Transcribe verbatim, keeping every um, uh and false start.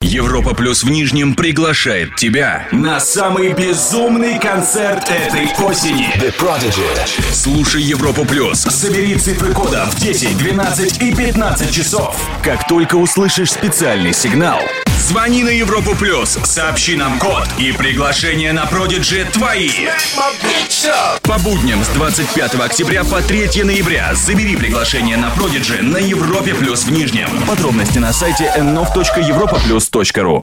Европа Плюс в Нижнем приглашает тебя на самый безумный концерт этой осени. The Prodigy. Слушай Европу Плюс. Собери цифры кода в десять, двенадцать и пятнадцать часов. Как только услышишь специальный сигнал, звони на Европу Плюс, сообщи нам код, и приглашение на Prodigy твои. По будням с двадцать пятого октября по третьего ноября забери приглашение на Prodigy на Европе Плюс в Нижнем. Подробности на сайте эн эн о ви точка европа плюс точка ру.